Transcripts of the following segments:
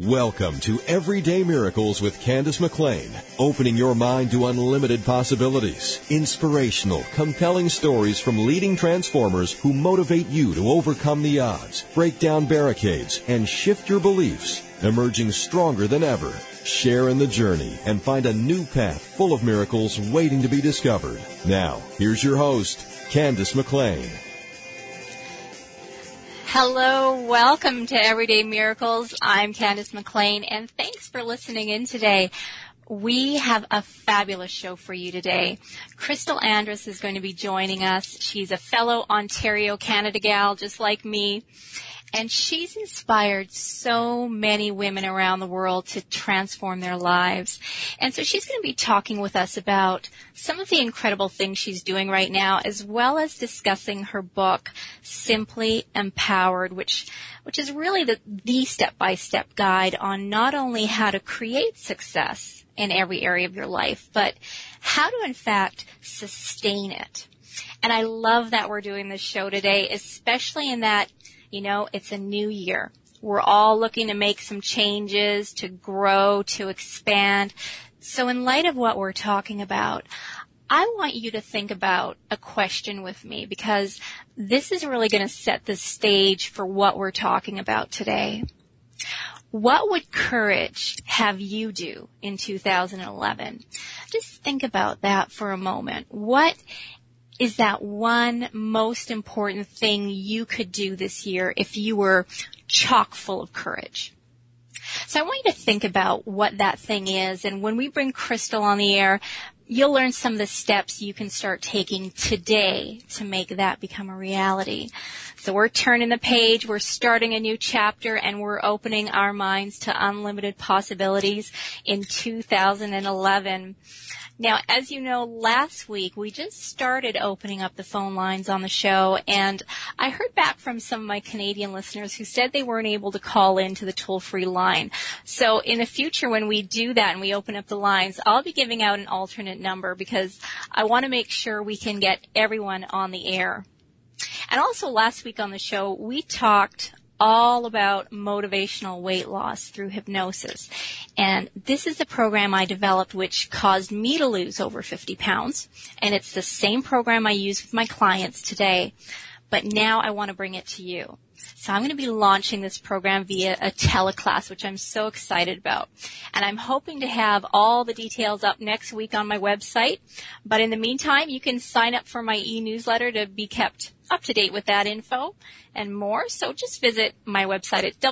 Welcome to Everyday Miracles with Candace McLean, opening your mind to unlimited possibilities. Inspirational, compelling stories from leading transformers who motivate you to overcome the odds, break down barricades, and shift your beliefs, emerging stronger than ever. Share in the journey and find a new path full of miracles waiting to be discovered. Now, here's your host, Candace McLean. Hello, welcome to Everyday Miracles. I'm Candace McLean, and thanks for listening in today. We have a fabulous show for you today. Crystal Andrus is going to be joining us. She's a fellow Ontario Canada gal, just like me. And she's inspired so many women around the world to transform their lives. And so she's going to be talking with us about some of the incredible things she's doing right now, as well as discussing her book, Simply Empowered, which is really the step-by-step guide on not only how to create success in every area of your life, but how to, in fact, sustain it. And I love that we're doing this show today, especially in that, you know, it's a new year. We're all looking to make some changes, to grow, to expand. So in light of what we're talking about, I want you to think about a question with me, because this is really going to set the stage for what we're talking about today. What would courage have you do in 2011? Just think about that for a moment. What is that one most important thing you could do this year if you were chock full of courage? So I want you to think about what that thing is, and when we bring Crystal on the air, you'll learn some of the steps you can start taking today to make that become a reality. So we're turning the page, we're starting a new chapter, and we're opening our minds to unlimited possibilities in 2011. Now, as you know, last week we just started opening up the phone lines on the show, and I heard back from some of my Canadian listeners who said they weren't able to call into the toll-free line. So in the future, when we do that and we open up the lines, I'll be giving out an alternate number because I want to make sure we can get everyone on the air. And also last week on the show, we talked all about motivational weight loss through hypnosis. And this is a program I developed which caused me to lose over 50 pounds. And it's the same program I use with my clients today. But now I want to bring it to you. So I'm going to be launching this program via a teleclass, which I'm so excited about. And I'm hoping to have all the details up next week on my website. But in the meantime, you can sign up for my e-newsletter to be kept up to date with that info and more. So just visit my website at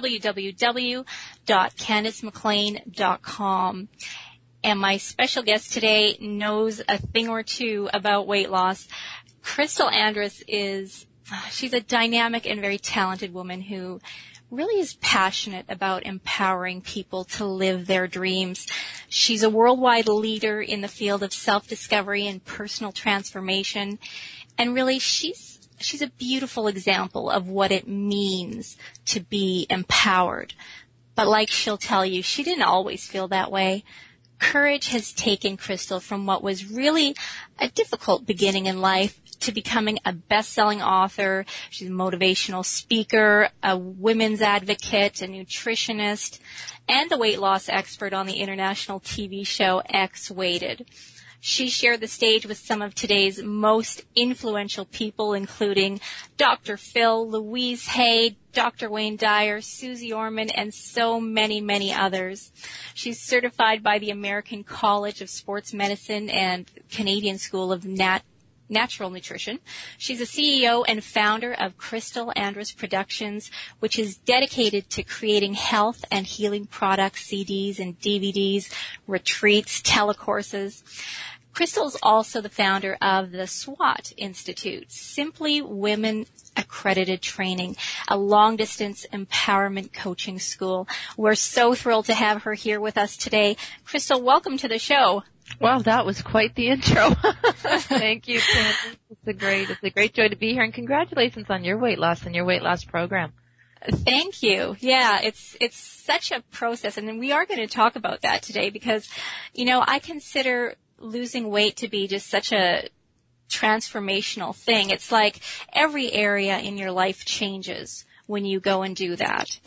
www.CandaceMcLean.com. And my special guest today knows a thing or two about weight loss. Crystal Andrus she's a dynamic and very talented woman who really is passionate about empowering people to live their dreams. She's a worldwide leader in the field of self-discovery and personal transformation. And really, she's a beautiful example of what it means to be empowered. But like she'll tell you, she didn't always feel that way. Courage has taken Crystal from what was really a difficult beginning in life to becoming a best-selling author. She's a motivational speaker, a women's advocate, a nutritionist, and a weight loss expert on the international TV show X-Weighted. She shared the stage with some of today's most influential people, including Dr. Phil, Louise Hay, Dr. Wayne Dyer, Susie Orman, and so many, many others. She's certified by the American College of Sports Medicine and Canadian School of Natural Nutrition. She's a CEO and founder of Crystal Andrus Productions, which is dedicated to creating health and healing products, CDs and DVDs, retreats, telecourses. Crystal is also the founder of the SWAT Institute, Simply Women Accredited Training, a long-distance empowerment coaching school. We're so thrilled to have her here with us today. Crystal, welcome to the show. Well, that was quite the intro. Thank you, Candace. It's a great joy to be here, and congratulations on your weight loss and your weight loss program. Thank you. Yeah, it's such a process, and we are going to talk about that today because, you know, I consider losing weight to be just such a transformational thing. It's like every area in your life changes when you go and do that.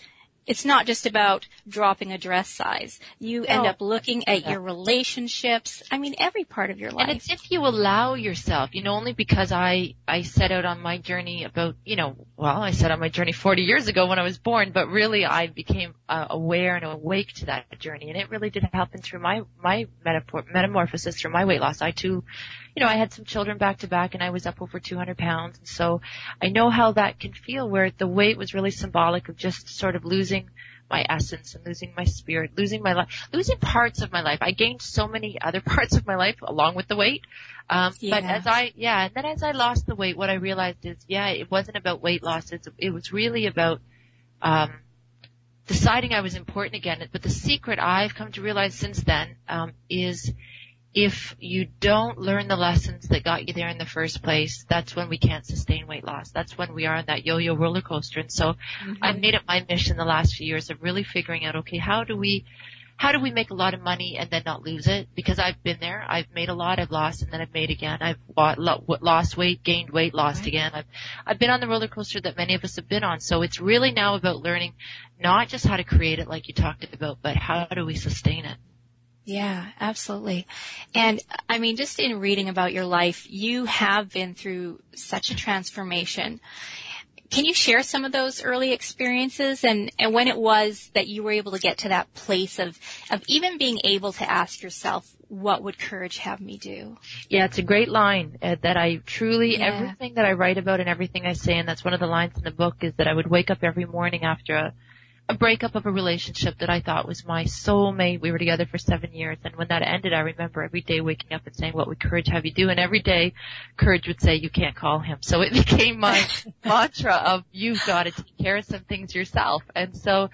it's not just about dropping a dress size. You end up looking at your relationships. I mean, every part of your life. And it's if you allow yourself, only because I set out on my journey about, I set out my journey 40 years ago when I was born, but really I became aware and awake to that journey. And it really did happen through my metamorphosis, through my weight loss. I too, I had some children back to back and I was up over 200 pounds. And so I know how that can feel, where the weight was really symbolic of just sort of losing my essence and losing my spirit, losing my life, losing parts of my life. I gained so many other parts of my life along with the weight. But as I lost the weight, what I realized is, it wasn't about weight loss. It was really about, deciding I was important again. But the secret I've come to realize since then, is if you don't learn the lessons that got you there in the first place, that's when we can't sustain weight loss. That's when we are on that yo-yo roller coaster. And so I've made it my mission the last few years of really figuring out, okay, how do we make a lot of money and then not lose it? Because I've been there. I've made a lot. I've lost and then I've made again. I've lost weight, gained weight, lost again. I've been on the roller coaster that many of us have been on. So it's really now about learning not just how to create it like you talked about, but how do we sustain it? Yeah, absolutely. And I mean, just in reading about your life, you have been through such a transformation. Can you share some of those early experiences and when it was that you were able to get to that place of even being able to ask yourself, what would courage have me do? Yeah, it's a great line that I truly, everything that I write about and everything I say, and that's one of the lines in the book, is that I would wake up every morning after a breakup of a relationship that I thought was my soulmate. We were together for 7 years. And when that ended, I remember every day waking up and saying, what would courage have you do? And every day courage would say, you can't call him. So it became my mantra of, you've got to take care of some things yourself. And so,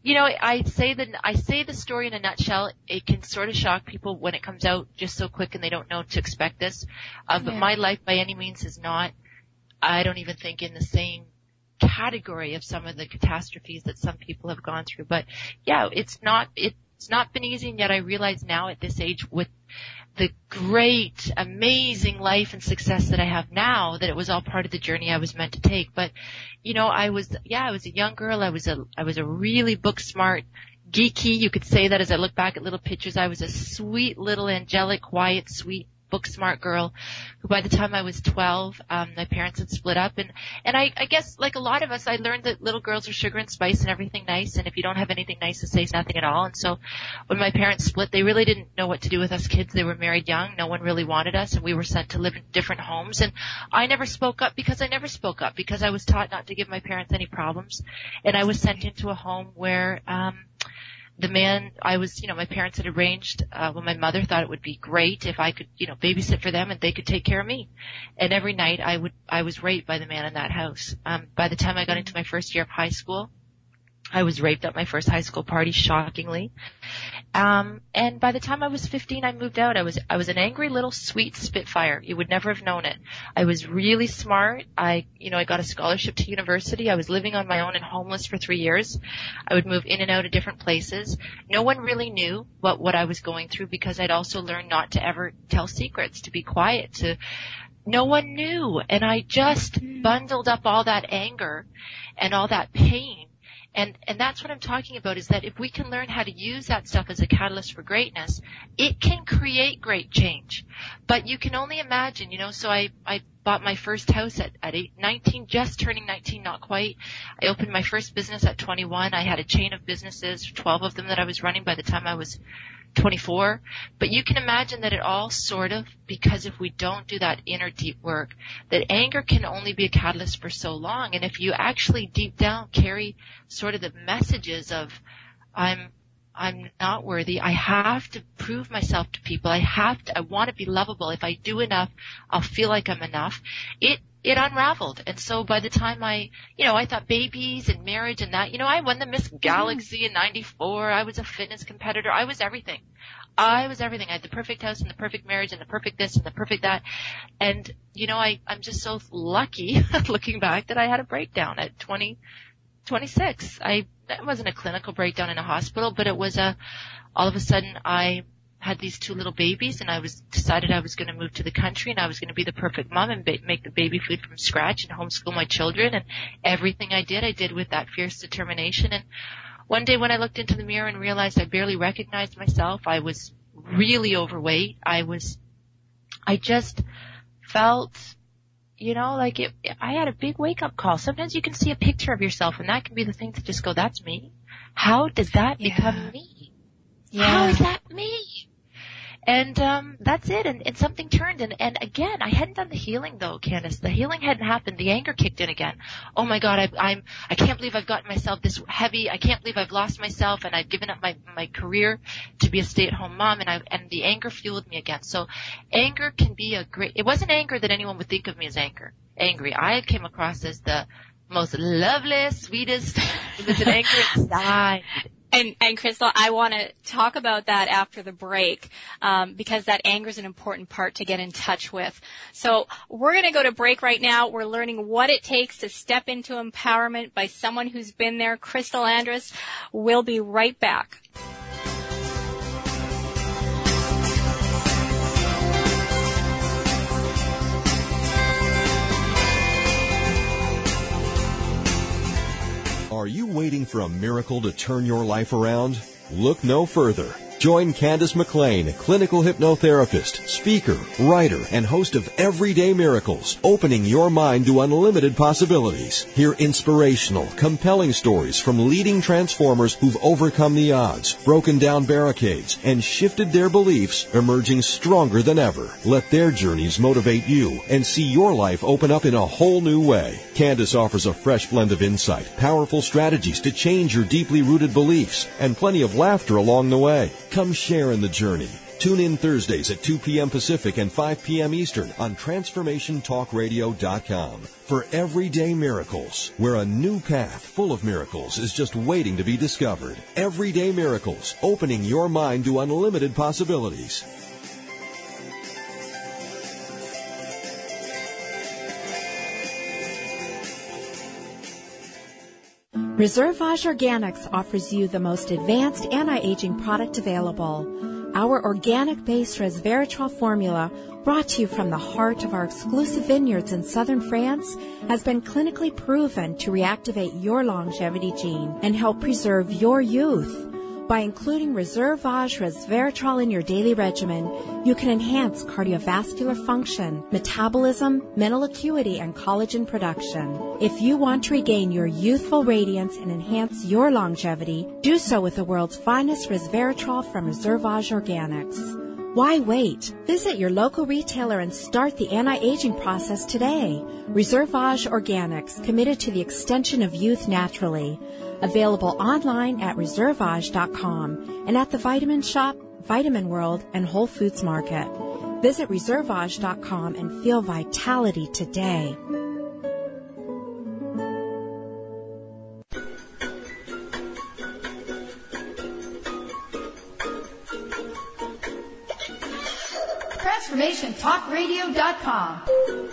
I say the story in a nutshell. It can sort of shock people when it comes out just so quick and they don't know to expect this. But my life by any means is not, I don't even think, in the same category of some of the catastrophes that some people have gone through. But it's not been easy, and yet I realize now at this age, with the great, amazing life and success that I have now, that it was all part of the journey I was meant to take. But I was a young girl. I was a really book smart, geeky, you could say that as I look back at little pictures. I was a sweet little angelic, quiet, sweet, book smart girl who, by the time I was 12, my parents had split up, and I guess, like a lot of us, I learned that little girls are sugar and spice and everything nice, and if you don't have anything nice to say, it's nothing at all. And so when my parents split, they really didn't know what to do with us kids. They were married young. No one really wanted us, and we were sent to live in different homes. And I never spoke up because I was taught not to give my parents any problems. And I was sent into a home where the man my parents had arranged, my mother thought it would be great if I could, babysit for them and they could take care of me. And every night I was raped by the man in that house. By the time I got into my first year of high school, I was raped at my first high school party, shockingly. And by the time I was 15, I moved out. I was an angry little sweet spitfire. You would never have known it. I was really smart. I got a scholarship to university. I was living on my own and homeless for 3 years. I would move in and out of different places. No one really knew what I was going through, because I'd also learned not to ever tell secrets, to be quiet, no one knew. And I just bundled up all that anger and all that pain. And that's what I'm talking about, is that if we can learn how to use that stuff as a catalyst for greatness, it can create great change. But you can only imagine, so I bought my first house at 19, just turning 19, not quite. I opened my first business at 21. I had a chain of businesses, 12 of them that I was running by the time I was 24. But you can imagine that it all sort of, because if we don't do that inner deep work, that anger can only be a catalyst for so long. And if you actually deep down carry sort of the messages of, I'm not worthy, I have to prove myself to people, I want to be lovable, if I do enough, I'll feel like I'm enough, it unraveled. And so by the time I thought babies and marriage and that, I won the Miss Galaxy in 94. I was a fitness competitor. I was everything. I had the perfect house and the perfect marriage and the perfect this and the perfect that. And, I'm just so lucky looking back that I had a breakdown at 26. It wasn't a clinical breakdown in a hospital, but it was all of a sudden I had these 2 little babies, and I decided I was going to move to the country, and I was going to be the perfect mom and make the baby food from scratch and homeschool my children. And everything I did with that fierce determination. And One day when I looked into the mirror and realized I barely recognized myself, I was really overweight. I just felt, like I had a big wake-up call. Sometimes you can see a picture of yourself, and that can be the thing to just go, that's me. How did that become me? Yeah. How is that me? And that's it. And something turned. And again, I hadn't done the healing, though, Candace. The healing hadn't happened. The anger kicked in again. Oh, my God, I can't believe I've gotten myself this heavy. I can't believe I've lost myself, and I've given up my career to be a stay-at-home mom, and the anger fueled me again. So anger can be it wasn't anger that anyone would think of me as angry. I came across as the most lovely, sweetest, with an anger inside. And Crystal, I want to talk about that after the break, because that anger is an important part to get in touch with. So we're going to go to break right now. We're learning what it takes to step into empowerment by someone who's been there. Crystal Andrus. We'll be right back. Are you waiting for a miracle to turn your life around? Look no further. Join Candace McLean, clinical hypnotherapist, speaker, writer, and host of Everyday Miracles, opening your mind to unlimited possibilities. Hear inspirational, compelling stories from leading transformers who've overcome the odds, broken down barricades, and shifted their beliefs, emerging stronger than ever. Let their journeys motivate you and see your life open up in a whole new way. Candace offers a fresh blend of insight, powerful strategies to change your deeply rooted beliefs, and plenty of laughter along the way. Come share in the journey. Tune in Thursdays at 2 p.m. Pacific and 5 p.m. Eastern on TransformationTalkRadio.com for Everyday Miracles, where a new path full of miracles is just waiting to be discovered. Everyday Miracles, opening your mind to unlimited possibilities. Reservage Organics offers you the most advanced anti-aging product available. Our organic-based resveratrol formula, brought to you from the heart of our exclusive vineyards in southern France, has been clinically proven to reactivate your longevity gene and help preserve your youth. By including Reservage resveratrol in your daily regimen, you can enhance cardiovascular function, metabolism, mental acuity, and collagen production. If you want to regain your youthful radiance and enhance your longevity, do so with the world's finest resveratrol from Reservage Organics. Why wait? Visit your local retailer and start the anti-aging process today. Reservage Organics, committed to the extension of youth naturally. Available online at reservage.com and at the Vitamin Shop, Vitamin World, and Whole Foods Market. Visit reservage.com and feel vitality today. TransformationTalkRadio.com.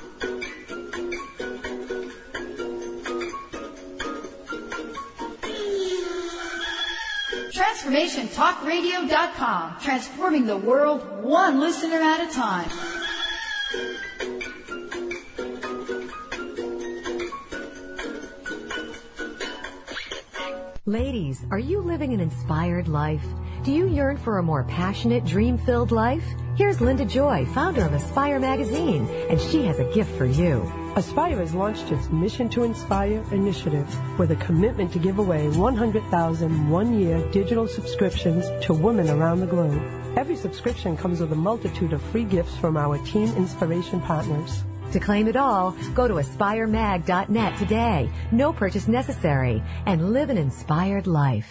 TransformationTalkRadio.com. Transforming the world one listener at a time. Ladies, are you living an inspired life? Do you yearn for a more passionate, dream-filled life? Here's Linda Joy, founder of Aspire Magazine, and she has a gift for you. Aspire has launched its Mission to Inspire initiative with a commitment to give away 100,000 one-year digital subscriptions to women around the globe. Every subscription comes with a multitude of free gifts from our Teen Inspiration partners. To claim it all, go to aspiremag.net today. No purchase necessary. And live an inspired life.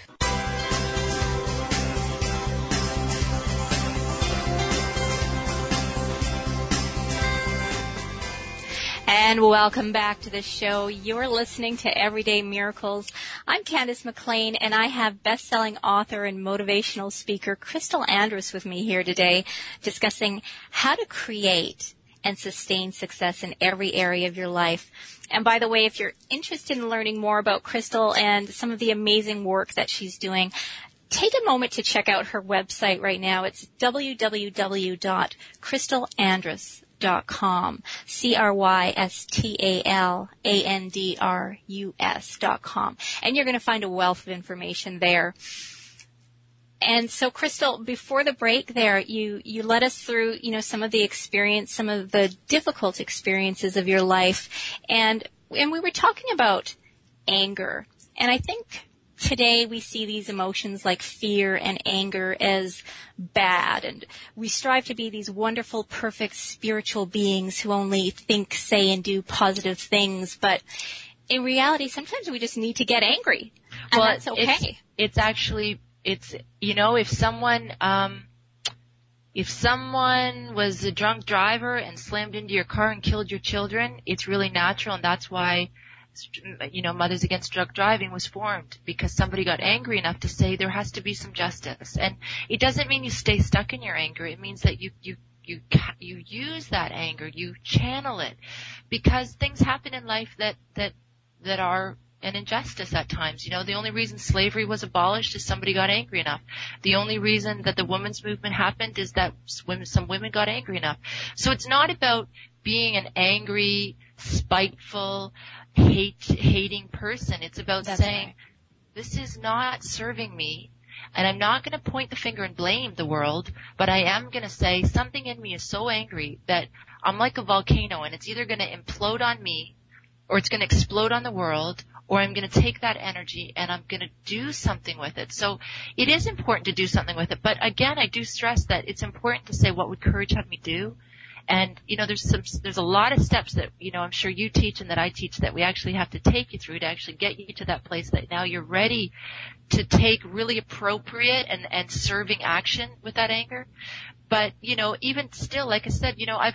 And welcome back to the show. You're listening to Everyday Miracles. I'm Candace McLean, and I have best-selling author and motivational speaker Crystal Andrus with me here today, discussing how to create and sustain success in every area of your life. And by the way, if you're interested in learning more about Crystal and some of the amazing work that she's doing, take a moment to check out her website right now. It's www.crystalandrus.com. CrystalAndrus.com, CrystalAndrus.com. And you're going to find a wealth of information there. And so, Crystal, before the break there, you led us through, some of the some of the difficult experiences of your life. And we were talking about anger. And I think today we see these emotions like fear and anger as bad. And we strive to be these wonderful, perfect spiritual beings who only think, say, and do positive things. But in reality, sometimes we just need to get angry. And that's okay. It's actually... if someone was a drunk driver and slammed into your car and killed your children, it's really natural, and that's why, Mothers Against Drunk Driving was formed, because somebody got angry enough to say there has to be some justice. And it doesn't mean you stay stuck in your anger. It means that you use that anger, you channel it, because things happen in life that are an injustice at times. The only reason slavery was abolished is somebody got angry enough. The only reason that the women's movement happened is that some women got angry enough. So it's not about being an angry, spiteful, hating person. It's about saying, this is not serving me. And I'm not going to point the finger and blame the world, but I am going to say something in me is so angry that I'm like a volcano, and it's either going to implode on me or it's going to explode on the world, or I'm going to take that energy and I'm going to do something with it. So it is important to do something with it. But again, I do stress that it's important to say, what would courage have me do? And, there's a lot of steps that, I'm sure you teach and that I teach that we actually have to take you through to actually get you to that place that now you're ready to take really appropriate and serving action with that anger. But, even still, like I said,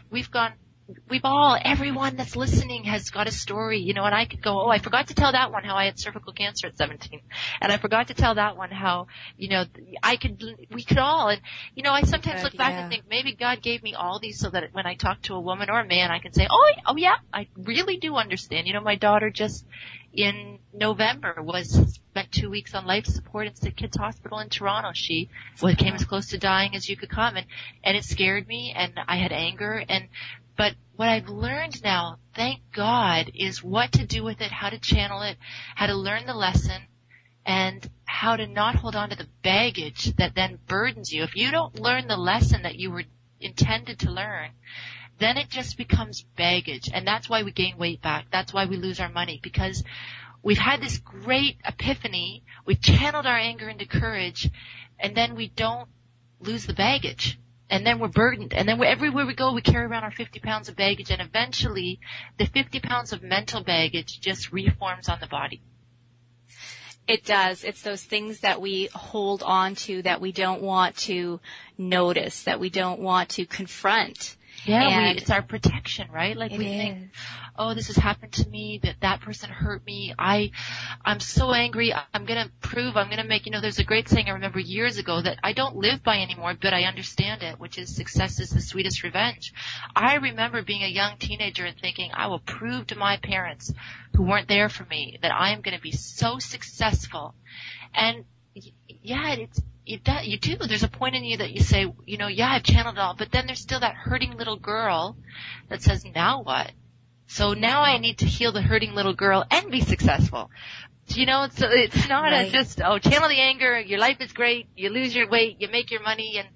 everyone that's listening has got a story, and I could go, I forgot to tell that one how I had cervical cancer at 17. And I forgot to tell that one how, we could all. And, I sometimes look back and think maybe God gave me all these so that when I talk to a woman or a man, I can say, oh yeah, I really do understand. My daughter just in November spent 2 weeks on life support at Sick Kids Hospital in Toronto. She came as close to dying as you could come. And it scared me, and I had anger, but what I've learned now, thank God, is what to do with it, how to channel it, how to learn the lesson, and how to not hold on to the baggage that then burdens you. If you don't learn the lesson that you were intended to learn, then it just becomes baggage. And that's why we gain weight back. That's why we lose our money, because we've had this great epiphany. We've channeled our anger into courage, and then we don't lose the baggage. And then we're burdened. And then everywhere we go, we carry around our 50 pounds of baggage. And eventually, the 50 pounds of mental baggage just reforms on the body. It does. It's those things that we hold on to that we don't want to notice, that we don't want to confront. Yeah, it's our protection, right? Like we think, oh, this has happened to me, that person hurt me. I'm so angry. I'm going to make, there's a great saying I remember years ago that I don't live by anymore, but I understand it, which is success is the sweetest revenge. I remember being a young teenager and thinking, I will prove to my parents who weren't there for me that I am going to be so successful. And yeah, you do. There's a point in you that you say, I've channeled it all, but then there's still that hurting little girl that says, now what? So now I need to heal the hurting little girl and be successful. So it's not just, channel the anger, your life is great, you lose your weight, you make your money, and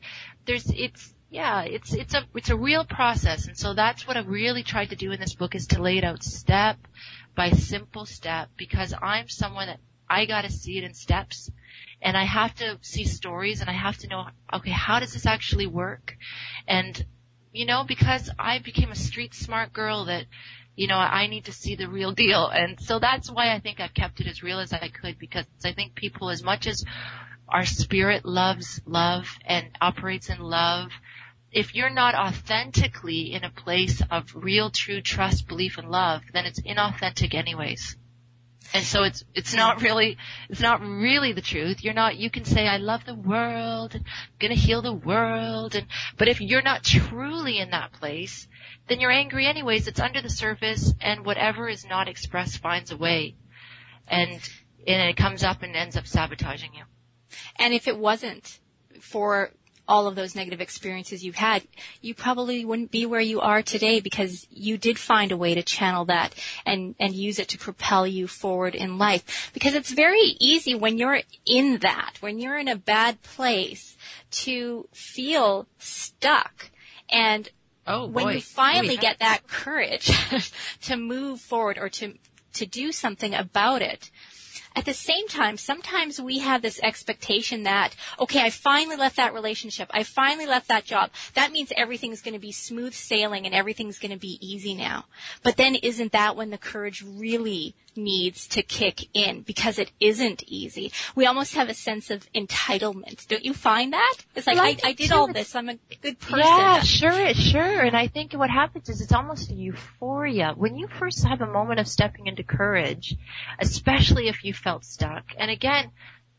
it's a real process. And so that's what I've really tried to do in this book, is to lay it out step by simple step, because I'm someone that I gotta see it in steps. And I have to see stories, and I have to know, okay, how does this actually work? And, because I became a street smart girl that, I need to see the real deal. And so that's why I think I've kept it as real as I could, because I think people, as much as our spirit loves love and operates in love, if you're not authentically in a place of real, true trust, belief, and love, then it's inauthentic anyways. And so it's not really the truth. You can say, I love the world, I'm gonna heal the world, but if you're not truly in that place, then you're angry anyways. It's under the surface, and whatever is not expressed finds a way. And it comes up and ends up sabotaging you. And if it wasn't for all of those negative experiences you've had, you probably wouldn't be where you are today because you did find a way to channel that and use it to propel you forward in life. Because it's very easy when you're in that, when you're in a bad place, to feel stuck. And when you finally get that courage to move forward or to do something about it, at the same time, sometimes we have this expectation that, okay, I finally left that relationship. I finally left that job. That means everything's going to be smooth sailing and everything's going to be easy now. But then isn't that when the courage really needs to kick in? Because it isn't easy. We almost have a sense of entitlement. Don't you find that? It's like, I did all this. I'm a good person. Yeah, sure. And I think what happens is it's almost a euphoria. When you first have a moment of stepping into courage, especially if you felt stuck. And again,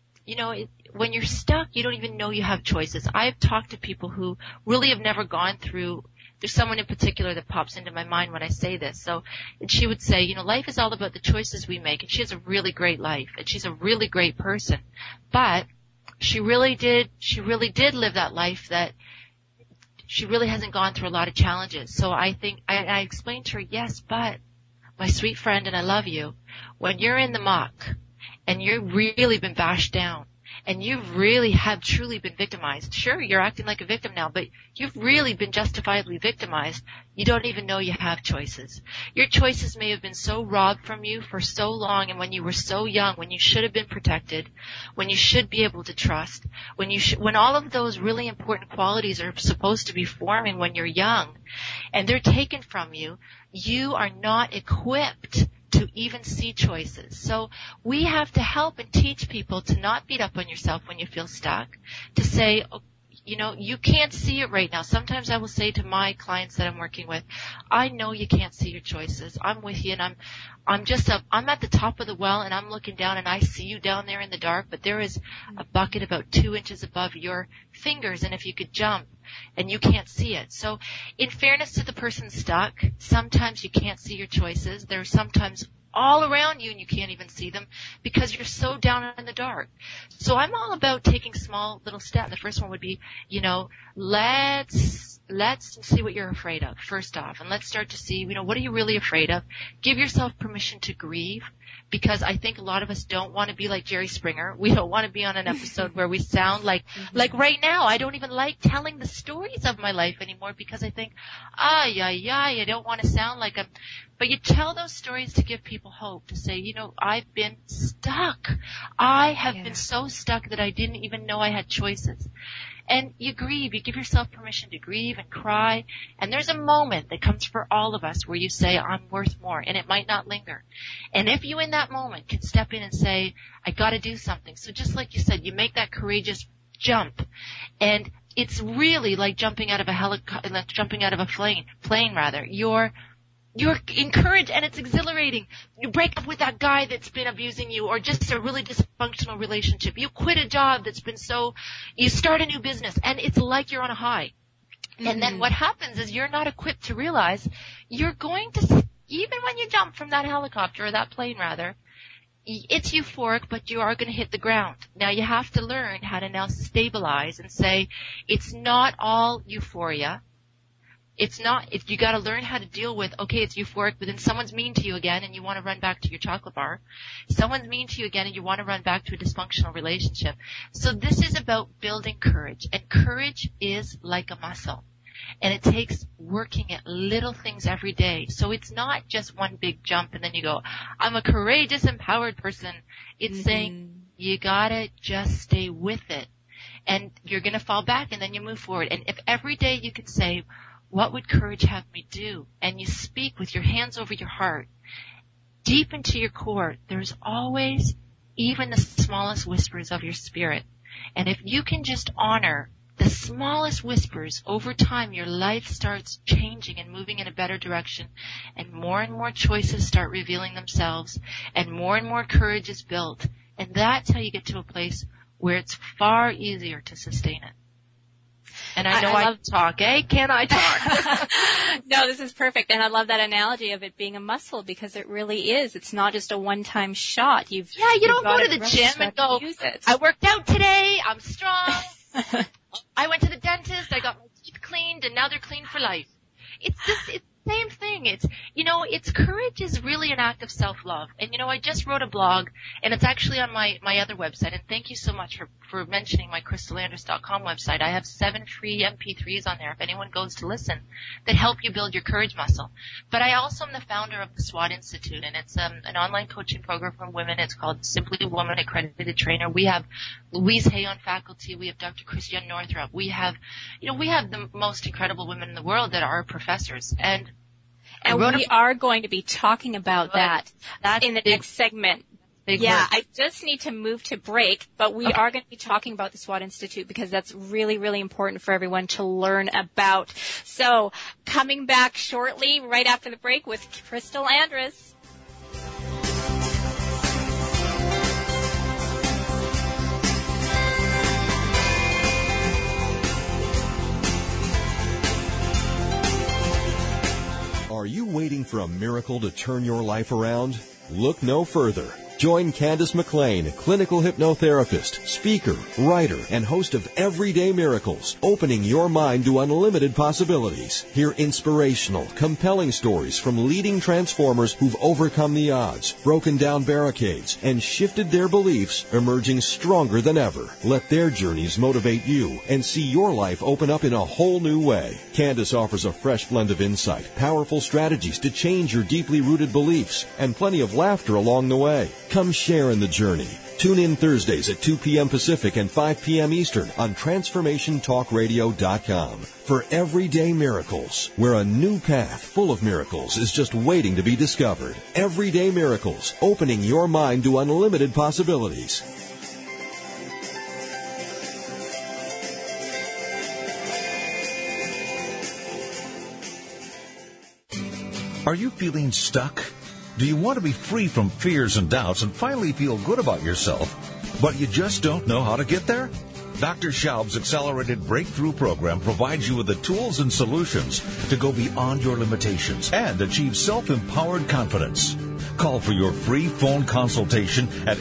when you're stuck, you don't even know you have choices. I've talked to people who really have never gone through. There's someone in particular that pops into my mind when I say this. So, and she would say, life is all about the choices we make. And she has a really great life. And she's a really great person. But she really did live that life that she really hasn't gone through a lot of challenges. So I think I explained to her, yes, but my sweet friend, and I love you, when you're in the muck and you've really been bashed down and you really have truly been victimized, sure, you're acting like a victim now, but you've really been justifiably victimized, you don't even know you have choices. Your choices may have been so robbed from you for so long, and when you were so young, when you should have been protected, when you should be able to trust, when all of those really important qualities are supposed to be forming when you're young, and they're taken from you, you are not equipped to even see choices. So we have to help and teach people to not beat up on yourself when you feel stuck, to say, you can't see it right now. Sometimes I will say to my clients that I'm working with, I know you can't see your choices. I'm with you, and I'm at the top of the well, and I'm looking down, and I see you down there in the dark, but there is a bucket about 2 inches above your fingers, and if you could jump, and you can't see it. So in fairness to the person stuck, sometimes you can't see your choices. They're sometimes all around you and you can't even see them because you're so down in the dark. So I'm all about taking small little steps. The first one would be, let's see what you're afraid of first off, and let's start to see, what are you really afraid of? Give yourself permission to grieve, because I think a lot of us don't want to be like Jerry Springer. We don't want to be on an episode where we sound like right now, I don't even like telling the stories of my life anymore because I think, I don't want to sound like but you tell those stories to give people hope, to say, I've been stuck. I have been so stuck that I didn't even know I had choices. And you grieve. You give yourself permission to grieve and cry. And there's a moment that comes for all of us where you say, I'm worth more. And it might not linger. And if you in that moment can step in and say, I got to do something. So just like you said, you make that courageous jump. And it's really like jumping out of a plane rather. You're encouraged and it's exhilarating. You break up with that guy that's been abusing you, or just a really dysfunctional relationship. You quit a job that's been you start a new business, and it's like you're on a high. Mm-hmm. And then what happens is you're not equipped to realize you're going to, even when you jump from that helicopter, or that plane rather, it's euphoric, but you are going to hit the ground. Now you have to learn how to now stabilize and say, it's not all euphoria. It's not, you gotta learn how to deal with, okay, it's euphoric, but then someone's mean to you again and you want to run back to your chocolate bar. Someone's mean to you again and you want to run back to a dysfunctional relationship. So this is about building courage, and courage is like a muscle. And it takes working at little things every day. So it's not just one big jump and then you go, I'm a courageous, empowered person. It's saying you gotta just stay with it. And you're gonna fall back and then you move forward. And if every day you can say, what would courage have me do? And you speak with your hands over your heart, deep into your core, there's always even the smallest whispers of your spirit. And if you can just honor the smallest whispers, over time your life starts changing and moving in a better direction, and more choices start revealing themselves, and more courage is built. And that's how you get to a place where it's far easier to sustain it. And I know I can talk, Can I talk? No, this is perfect. And I love that analogy of it being a muscle, because it really is. It's not just a one-time shot. You don't go to the gym and go, I worked out today, I'm strong. I went to the cleaned and now they're clean for life. It's the same thing. It's courage is really an act of self-love. And, I just wrote a blog, and it's actually on my other website. And thank you so much for mentioning my CrystalAndress.com website. I have 7 free MP3s on there if anyone goes to listen that help you build your courage muscle. But I also am the founder of the SWAT Institute, and it's an online coaching program for women. It's called Simply Woman Accredited Trainer. We have Louise Hay on faculty. We have Dr. Christiane Northrup. We have the most incredible women in the world that are professors. And we are going to be talking about that in the next segment. I just need to move to break, but we are going to be talking about the SWAT Institute because that's really, really important for everyone to learn about. So, coming back shortly, right after the break with Crystal Andress. Are you waiting for a miracle to turn your life around? Look no further. Join Candace McLean, clinical hypnotherapist, speaker, writer, and host of Everyday Miracles, opening your mind to unlimited possibilities. Hear inspirational, compelling stories from leading transformers who've overcome the odds, broken down barricades, and shifted their beliefs, emerging stronger than ever. Let their journeys motivate you and see your life open up in a whole new way. Candace offers a fresh blend of insight, powerful strategies to change your deeply rooted beliefs, and plenty of laughter along the way. Come share in the journey. Tune in Thursdays at 2 p.m. Pacific and 5 p.m. Eastern on TransformationTalkRadio.com for Everyday Miracles, where a new path full of miracles is just waiting to be discovered. Everyday Miracles, opening your mind to unlimited possibilities. Are you feeling stuck? Do you want to be free from fears and doubts and finally feel good about yourself, but you just don't know how to get there? Dr. Schaub's Accelerated Breakthrough Program provides you with the tools and solutions to go beyond your limitations and achieve self-empowered confidence. Call for your free phone consultation at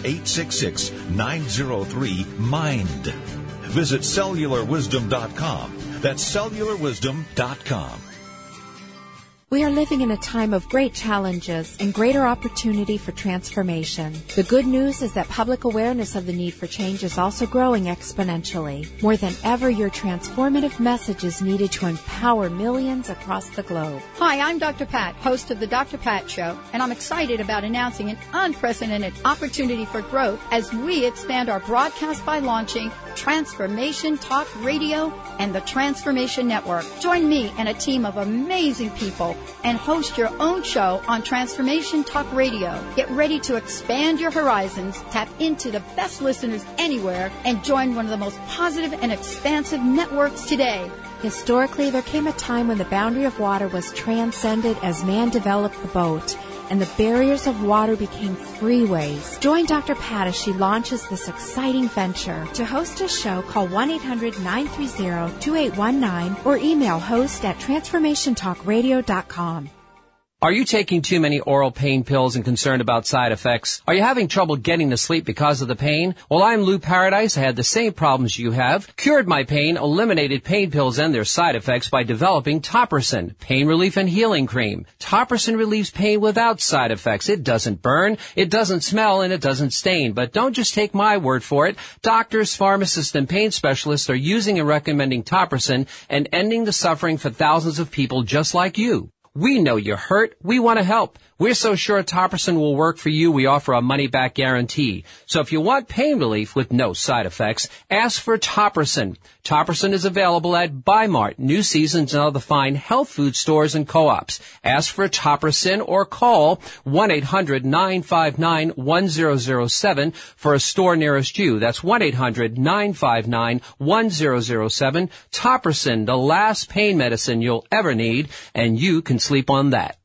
866-903-MIND. Visit cellularwisdom.com. That's cellularwisdom.com. We are living in a time of great challenges and greater opportunity for transformation. The good news is that public awareness of the need for change is also growing exponentially. More than ever, your transformative message is needed to empower millions across the globe. Hi, I'm Dr. Pat, host of the Dr. Pat Show, and I'm excited about announcing an unprecedented opportunity for growth as we expand our broadcast by launching Transformation Talk Radio and the Transformation Network. Join me and a team of amazing people and host your own show on Transformation Talk Radio. Get ready to expand your horizons, tap into the best listeners anywhere, and join one of the most positive and expansive networks today. Historically, there came a time when the boundary of water was transcended as man developed the boat, and the barriers of water became freeways. Join Dr. Pat as she launches this exciting venture. To host a show, call 1-800-930-2819 or email host@transformationtalkradio.com. Are you taking too many oral pain pills and concerned about side effects? Are you having trouble getting to sleep because of the pain? Well, I'm Lou Paradise. I had the same problems you have. Cured my pain, eliminated pain pills and their side effects by developing Topricin, pain relief and healing cream. Topricin relieves pain without side effects. It doesn't burn, it doesn't smell, and it doesn't stain. But don't just take my word for it. Doctors, pharmacists, and pain specialists are using and recommending Topricin and ending the suffering for thousands of people just like you. We know you're hurt. We want to help. We're so sure Topricin will work for you, we offer a money-back guarantee. So if you want pain relief with no side effects, ask for Topricin. Topricin is available at Bi-Mart, New Seasons, and other fine health food stores and co-ops. Ask for Topricin or call 1-800-959-1007 for a store nearest you. That's 1-800-959-1007. Topricin, the last pain medicine you'll ever need, and you can sleep on that.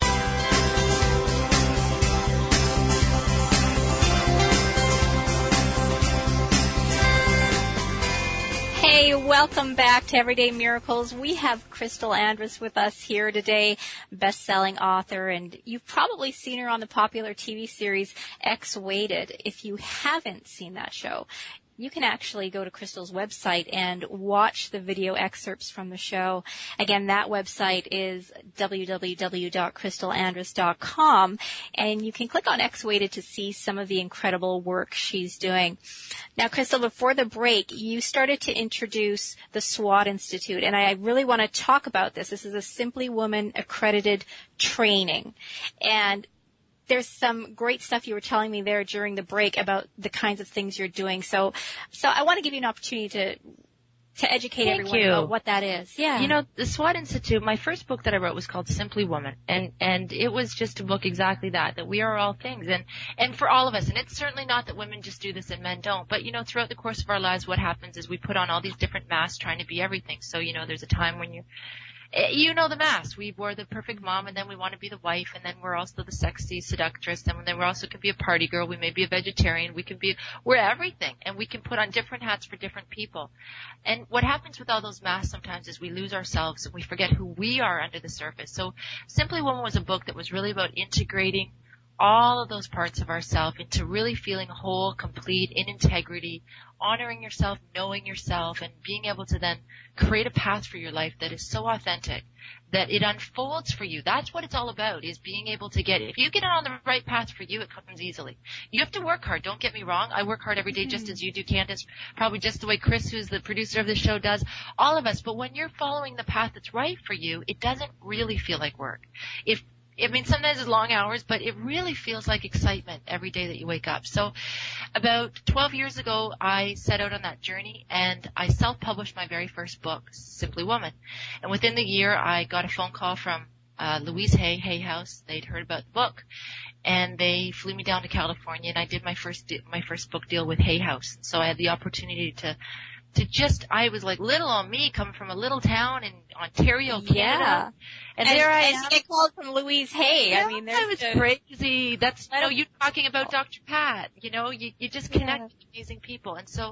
Hey, welcome back to Everyday Miracles. We have Crystal Andress with us here today, best-selling author, and you've probably seen her on the popular TV series X-Weighted. If you haven't seen that show, you can actually go to Crystal's website and watch the video excerpts from the show. Again, that website is www.crystalandress.com, and you can click on X-Weighted to see some of the incredible work she's doing. Now, Crystal, before the break, you started to introduce the SWAT Institute, and I really want to talk about this. This is a Simply Woman accredited training, and there's some great stuff you were telling me there during the break about the kinds of things you're doing. So I want to give you an opportunity to educate everyone about what that is. Yeah. You know, the SWAT Institute, my first book that I wrote was called Simply Woman. And it was just a book exactly that we are all things. And for all of us, and it's certainly not that women just do this and men don't, but, you know, throughout the course of our lives, what happens is we put on all these different masks trying to be everything. So, you know, there's a time when you know the mask. We were the perfect mom, and then we want to be the wife, and then we're also the sexy seductress, and then we also can be a party girl. We may be a vegetarian. We're everything, and we can put on different hats for different people. And what happens with all those masks sometimes is we lose ourselves, and we forget who we are under the surface. So Simply Woman was a book that was really about integrating all of those parts of ourselves into really feeling whole, complete, in integrity, honoring yourself, knowing yourself, and being able to then create a path for your life that is so authentic that it unfolds for you. That's what it's all about, is being able to if you get on the right path for you, it comes easily. You have to work hard. Don't get me wrong. I work hard every day just as you do, Candace, probably just the way Chris, who's the producer of the show, does, all of us. But when you're following the path that's right for you, it doesn't really feel like work. Sometimes it's long hours, but it really feels like excitement every day that you wake up. So about 12 years ago, I set out on that journey, and I self-published my very first book, Simply Woman. And within the year, I got a phone call from Louise Hay House. They'd heard about the book, and they flew me down to California, and I did my first book deal with Hay House. So I had the opportunity I was like little on me, coming from a little town in Ontario, Canada. Yeah. And there I am. And you get called from Louise Hay. Yeah, I mean, that was crazy. That's, you know, you talking about Dr. Pat. You know, you just connect with amazing people. And so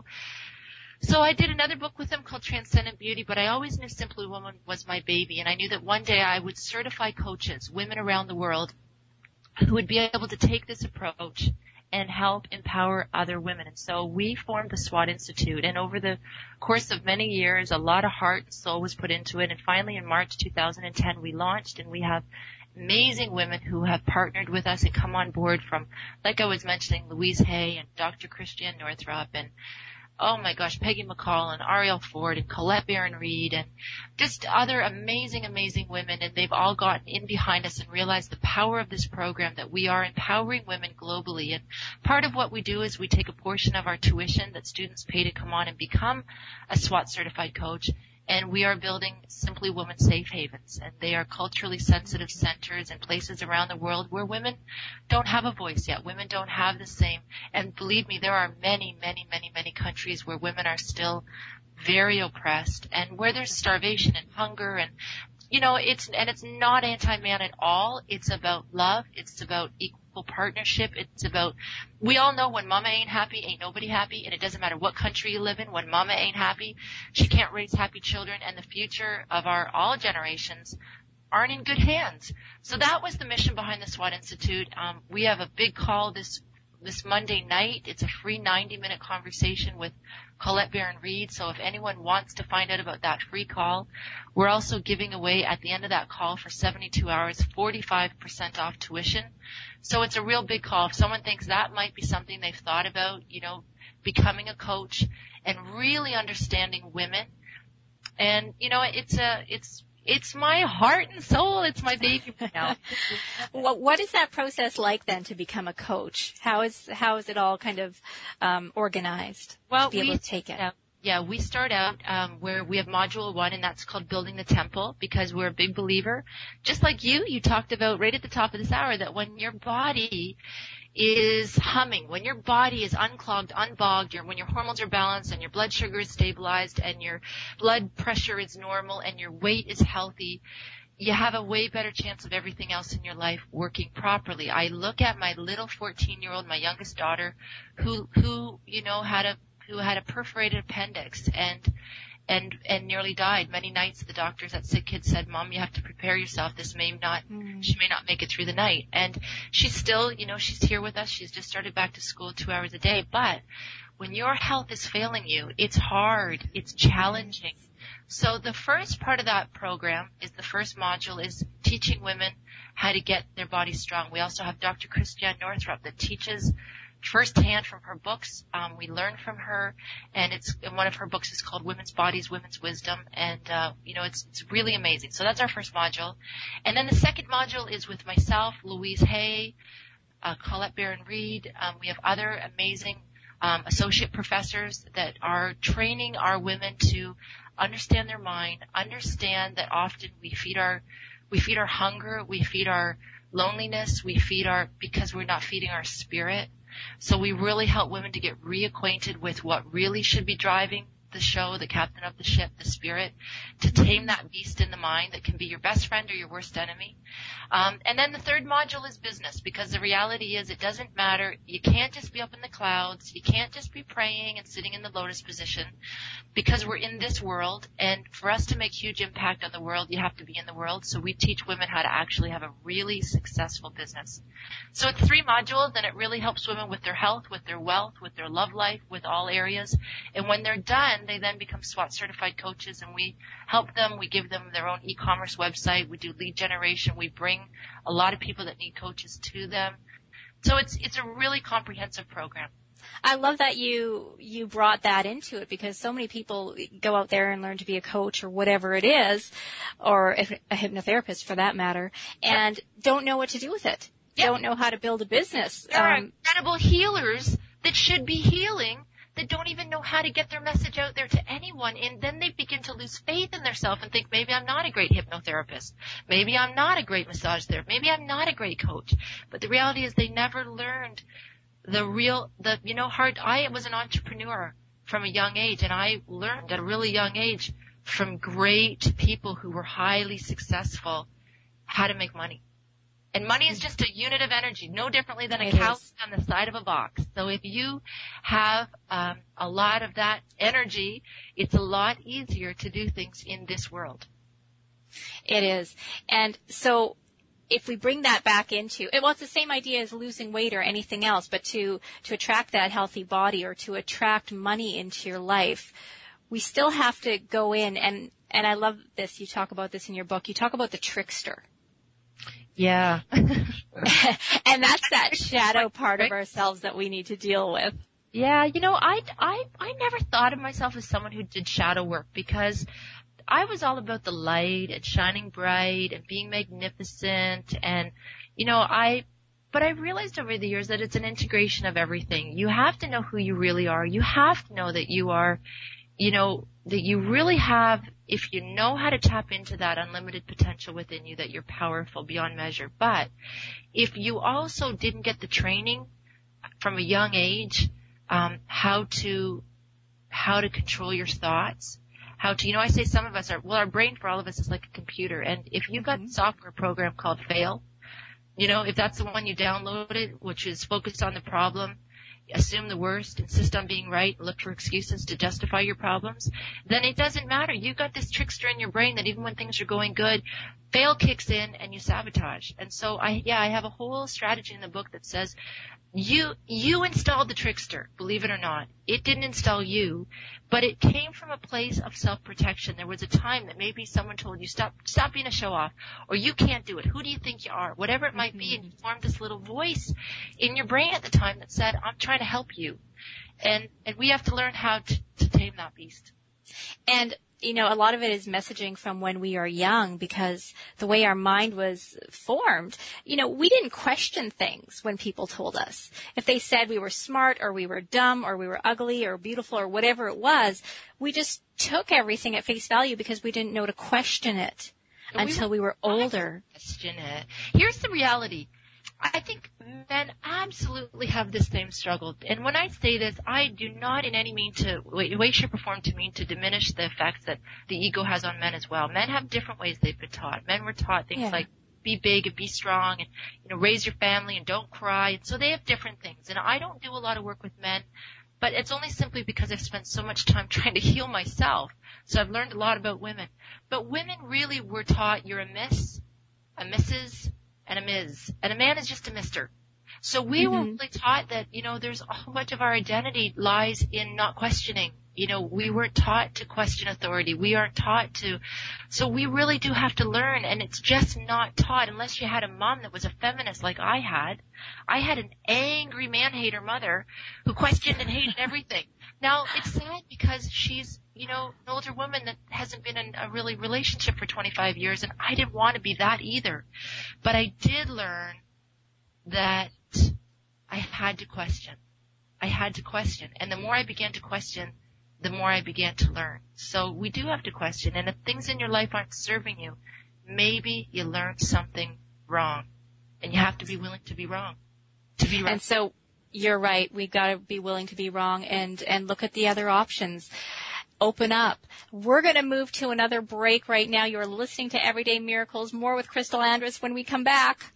I did another book with them called Transcendent Beauty, but I always knew Simply Woman was my baby. And I knew that one day I would certify coaches, women around the world, who would be able to take this approach and help empower other women. And so we formed the SWAT Institute, and over the course of many years, a lot of heart and soul was put into it. And finally, in March 2010, we launched, and we have amazing women who have partnered with us and come on board from, like I was mentioning, Louise Hay and Dr. Christiane Northrup and, oh my gosh, Peggy McCall and Ariel Ford and Colette Barron-Reed and just other amazing, amazing women. And they've all gotten in behind us and realized the power of this program, that we are empowering women globally. And part of what we do is we take a portion of our tuition that students pay to come on and become a SWAT certified coach. And we are building Simply Women Safe Havens. And they are culturally sensitive centers and places around the world where women don't have a voice yet. Women don't have the same. And believe me, there are many, many, many, many countries where women are still very oppressed and where there's starvation and hunger. And, you know, it's not anti-man at all. It's about love. It's about equal partnership. It's about, we all know when mama ain't happy, ain't nobody happy, and it doesn't matter what country you live in. When mama ain't happy, she can't raise happy children, and the future of all generations aren't in good hands. So that was the mission behind the SWAT Institute. We have a big call this Monday night. It's a free 90-minute conversation with Colette Barron-Reed. So if anyone wants to find out about that free call, we're also giving away at the end of that call for 72 hours, 45% off tuition. So it's a real big call. If someone thinks that might be something they've thought about, you know, becoming a coach and really understanding women. And, you know, it's my heart and soul. It's my baby now. What is that process like then to become a coach? How is it all kind of organized to be able to take it? Yeah, we start out where we have module 1, and that's called Building the Temple, because we're a big believer. Just like you talked about right at the top of this hour, that when your body is humming, when your body is unclogged, unbogged, when your hormones are balanced and your blood sugar is stabilized and your blood pressure is normal and your weight is healthy, you have a way better chance of everything else in your life working properly. I look at my little 14-year-old, my youngest daughter, who had a perforated appendix and nearly died. Many nights the doctors at Sick Kids said, "Mom, you have to prepare yourself. She may not make it through the night." And she's still, she's here with us. She's just started back to school 2 hours a day. But when your health is failing you, it's hard, it's challenging. So the first part of that program is the first module is teaching women how to get their bodies strong. We also have Dr. Christiane Northrup that teaches firsthand from her books. We learn from her, and one of her books is called Women's Bodies, Women's Wisdom, and it's really amazing. So that's our first module. And then the second module is with myself, Louise Hay, Colette Barron-Reed. We have other amazing associate professors that are training our women to understand their mind, understand that often we feed our hunger, we feed our loneliness, because we're not feeding our spirit. So we really help women to get reacquainted with what really should be driving the show, the captain of the ship, the spirit, to tame that beast in the mind that can be your best friend or your worst enemy. And then the third module is business, because the reality is it doesn't matter. You can't just be up in the clouds. You can't just be praying and sitting in the lotus position, because we're in this world, and for us to make huge impact on the world, you have to be in the world. So we teach women how to actually have a really successful business. So it's 3 modules, and it really helps women with their health, with their wealth, with their love life, with all areas. And when they're done, they then become SWAT certified coaches, and we help them. We give them their own e-commerce website. We do lead generation. We bring a lot of people that need coaches to them. So it's a really comprehensive program. I love that you brought that into it, because so many people go out there and learn to be a coach or whatever it is, or a hypnotherapist for that matter, and don't know what to do with it. Yep. Don't know how to build a business. There are incredible healers that should be healing that don't even know how to get their message out there to anyone, and then they begin to lose faith in themselves and think, maybe I'm not a great hypnotherapist, maybe I'm not a great massage therapist, maybe I'm not a great coach. But the reality is they never learned I was an entrepreneur from a young age, and I learned at a really young age from great people who were highly successful how to make money. And money is just a unit of energy, no differently than a calorie on the side of a box. So if you have a lot of that energy, it's a lot easier to do things in this world. It is. And so if we bring that back into it, well, it's the same idea as losing weight or anything else, but to attract that healthy body or to attract money into your life, we still have to go in, and I love this. You talk about this in your book. You talk about the trickster. Yeah. And that's that shadow part of ourselves that we need to deal with. Yeah, I never thought of myself as someone who did shadow work, because I was all about the light and shining bright and being magnificent, and but I realized over the years that it's an integration of everything. You have to know who you really are. You have to know that you are, that you really have, if you know how to tap into that unlimited potential within you, that you're powerful beyond measure. But if you also didn't get the training from a young age, how to control your thoughts, I say some of us our brain for all of us is like a computer. And if you've got a software program called Fail, if that's the one you downloaded, which is focused on the problem, assume the worst, insist on being right, look for excuses to justify your problems, then it doesn't matter. You've got this trickster in your brain that even when things are going good, fail kicks in and you sabotage. And so I have a whole strategy in the book that says you installed the trickster, believe it or not. It didn't install you, but it came from a place of self-protection. There was a time that maybe someone told you, stop being a show-off, or you can't do it. Who do you think you are? Whatever it might be, and you formed this little voice in your brain at the time that said, I'm trying to help you. And we have to learn how to tame that beast. And a lot of it is messaging from when we are young, because the way our mind was formed, we didn't question things when people told us. If they said we were smart or we were dumb or we were ugly or beautiful or whatever it was, we just took everything at face value because we didn't know to question it until we were older. Question it. Here's the reality. I think men absolutely have this same struggle. And when I say this, I do not in any way, shape, or form to mean to diminish the effects that the ego has on men as well. Men have different ways they've been taught. Men were taught things like be big and be strong and, raise your family and don't cry. And so they have different things. And I don't do a lot of work with men, but it's only simply because I've spent so much time trying to heal myself. So I've learned a lot about women. But women really were taught you're a miss, a Mrs., and a Ms. And a man is just a mister. So we were really taught that, there's a much of our identity lies in not questioning. We weren't taught to question authority. We aren't taught to. So we really do have to learn, and it's just not taught unless you had a mom that was a feminist like I had. I had an angry man-hater mother who questioned and hated everything. Now, it's sad because she's, an older woman that hasn't been in a really relationship for 25 years, and I didn't want to be that either. But I did learn that I had to question. I had to question. And the more I began to question, the more I began to learn. So we do have to question. And if things in your life aren't serving you, maybe you learned something wrong. And you have to be willing to be wrong. To be right. And so you're right. We've got to be willing to be wrong and look at the other options. Open up. We're going to move to another break right now. You're listening to Everyday Miracles. More with Crystal Andrus when we come back.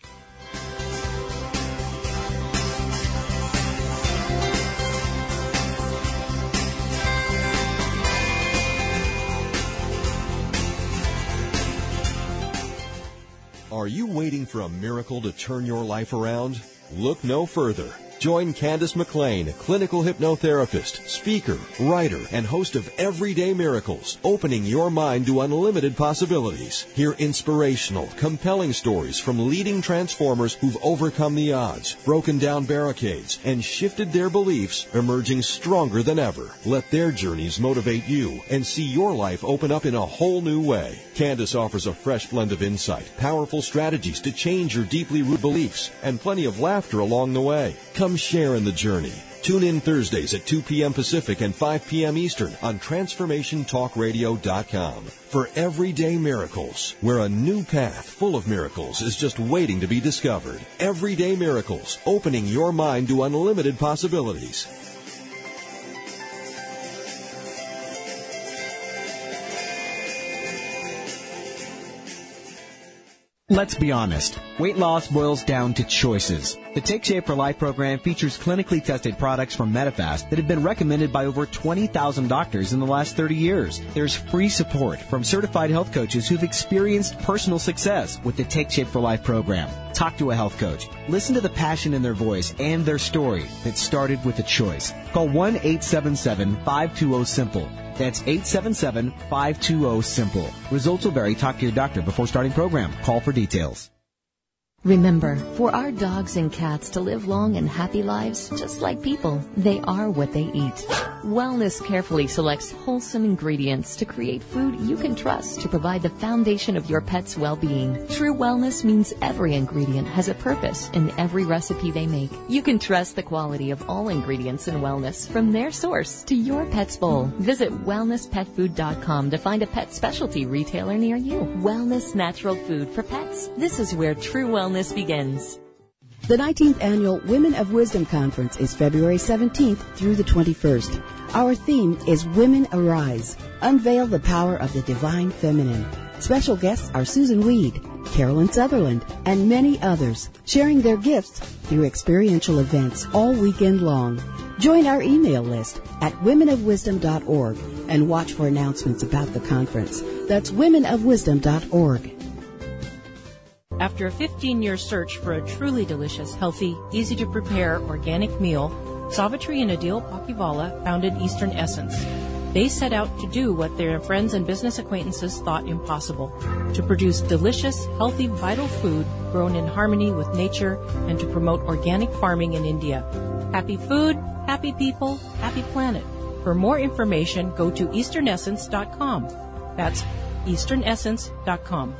Are you waiting for a miracle to turn your life around? Look no further. Join Candace McLean, clinical hypnotherapist, speaker, writer, and host of Everyday Miracles, opening your mind to unlimited possibilities. Hear inspirational, compelling stories from leading transformers who've overcome the odds, broken down barricades, and shifted their beliefs, emerging stronger than ever. Let their journeys motivate you and see your life open up in a whole new way. Candace offers a fresh blend of insight, powerful strategies to change your deeply rooted beliefs, and plenty of laughter along the way. Come share in the journey. Tune in Thursdays at 2 p.m. Pacific and 5 p.m. Eastern on TransformationTalkRadio.com for Everyday Miracles, where a new path full of miracles is just waiting to be discovered. Everyday Miracles, opening your mind to unlimited possibilities. Let's be honest. Weight loss boils down to choices. The Take Shape for Life program features clinically tested products from Medifast that have been recommended by over 20,000 doctors in the last 30 years. There's free support from certified health coaches who've experienced personal success with the Take Shape for Life program. Talk to a health coach. Listen to the passion in their voice and their story that started with a choice. Call 1-877-520-SIMPLE. That's 877-520-SIMPLE. Results will vary. Talk to your doctor before starting program. Call for details. Remember, for our dogs and cats to live long and happy lives, just like people, they are what they eat. Wellness carefully selects wholesome ingredients to create food you can trust to provide the foundation of your pet's well-being. True wellness means every ingredient has a purpose in every recipe they make. You can trust the quality of all ingredients in wellness from their source to your pet's bowl. Visit wellnesspetfood.com to find a pet specialty retailer near you. Wellness natural food for pets. This is where true wellness begins. The 19th Annual Women of Wisdom Conference is February 17th through the 21st. Our theme is Women Arise, Unveil the Power of the Divine Feminine. Special guests are Susan Weed, Carolyn Sutherland, and many others, sharing their gifts through experiential events all weekend long. Join our email list at womenofwisdom.org and watch for announcements about the conference. That's womenofwisdom.org. After a 15-year search for a truly delicious, healthy, easy-to-prepare organic meal, Savitri and Adil Pakivala founded Eastern Essence. They set out to do what their friends and business acquaintances thought impossible, to produce delicious, healthy, vital food grown in harmony with nature and to promote organic farming in India. Happy food, happy people, happy planet. For more information, go to easternessence.com. That's easternessence.com.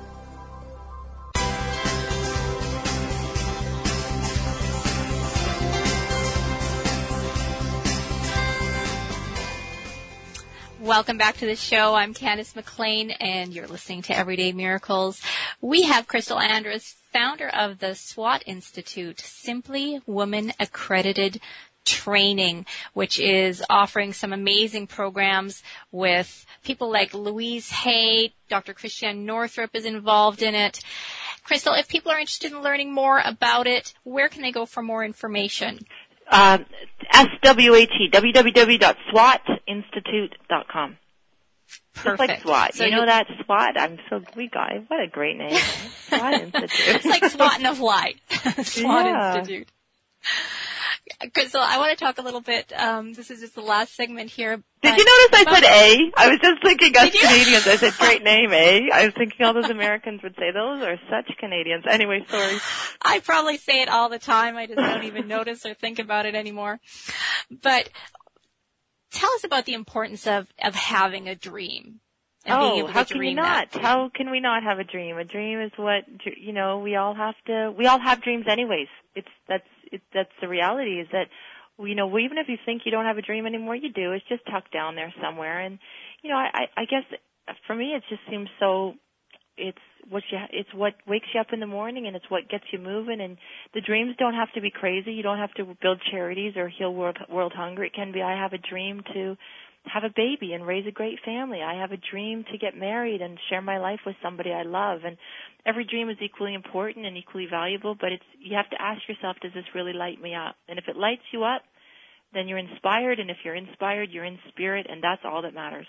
Welcome back to the show. I'm Candace McLean, and you're listening to Everyday Miracles. We have Crystal Andrus, founder of the SWAT Institute, Simply Woman Accredited Training, which is offering some amazing programs with people like Louise Hay. Dr. Christiane Northrup is involved in it. Crystal, if people are interested in learning more about it, where can they go for more information? SWAT, www.swatinstitute.com. Perfect. Just like SWAT. So you know that SWAT? What a great name. SWAT Institute. It's like SWAT of light. SWAT Institute. Crystal, I want to talk a little bit, this is just the last segment here. Did you notice I said A? I was just thinking us Canadians. I said, great name, A. I was thinking all those Americans would say, those are such Canadians. Anyway, sorry. I probably say it all the time. I just don't even notice or think about it anymore. But tell us about the importance of having a dream. How can you not? How can we not have a dream? A dream is what, we all have dreams anyways. That's the reality is that, even if you think you don't have a dream anymore, you do. It's just tucked down there somewhere. And, I guess for me it just seems so, it's what wakes you up in the morning and it's what gets you moving. And the dreams don't have to be crazy. You don't have to build charities or heal world hunger. It can be, I have a dream to have a baby and raise a great family. I have a dream to get married and share my life with somebody I love. And every dream is equally important and equally valuable, but you have to ask yourself, does this really light me up? And if it lights you up, then you're inspired, and if you're inspired, you're in spirit, and that's all that matters.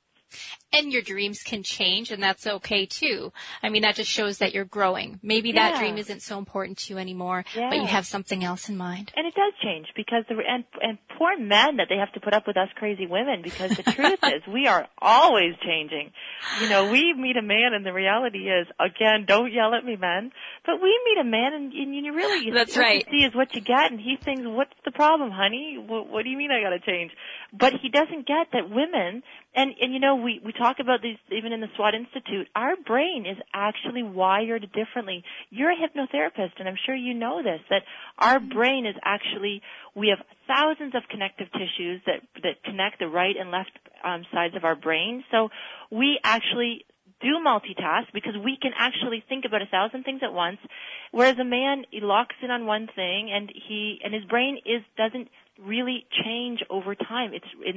And your dreams can change, and that's okay too. I mean, that just shows that you're growing. Maybe that dream isn't so important to you anymore, but you have something else in mind. And it does change because and poor men that they have to put up with us crazy women, because the truth is we are always changing. We meet a man and the reality is, again, don't yell at me, men, but we meet a man and you really, that's what right. you see is what you get, and he thinks, what's the problem, honey? What do you mean I gotta change? But he doesn't get that women, and we talk about these even in the SWAT Institute, our brain is actually wired differently. You're a hypnotherapist, and I'm sure you know this, that our brain is actually, we have thousands of connective tissues that connect the right and left sides of our brain. So we actually do multitask because we can actually think about 1,000 things at once, whereas a man, he locks in on one thing and his brain doesn't really change over time.